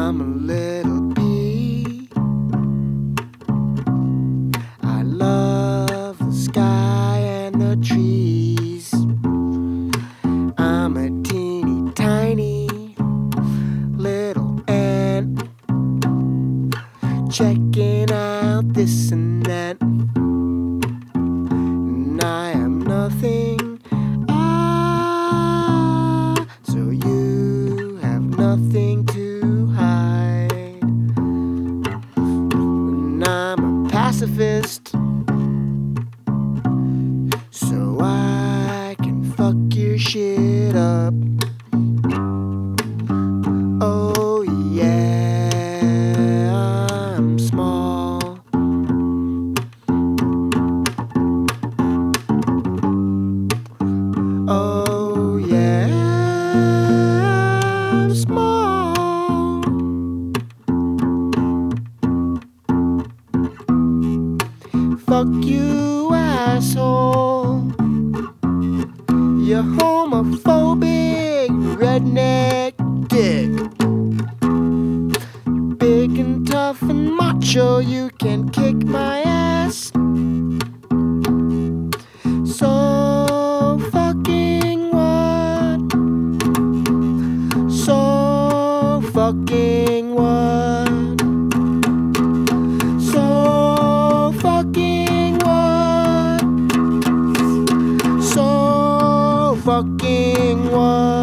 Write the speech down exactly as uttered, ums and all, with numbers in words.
I'm a little bee. I love the sky and the trees. I'm a teeny tiny little ant, checking out this and that. And I am nothing, ah, so you have nothing to hide. And I'm a pacifist, so I can fuck your shit up. Oh yeah, I'm small. Oh yeah, I'm small. Fuck you, asshole. You homophobic redneck dick. Big and tough and macho, you can kick my ass. So fucking what? So fucking what? So fucking what? So fucking what?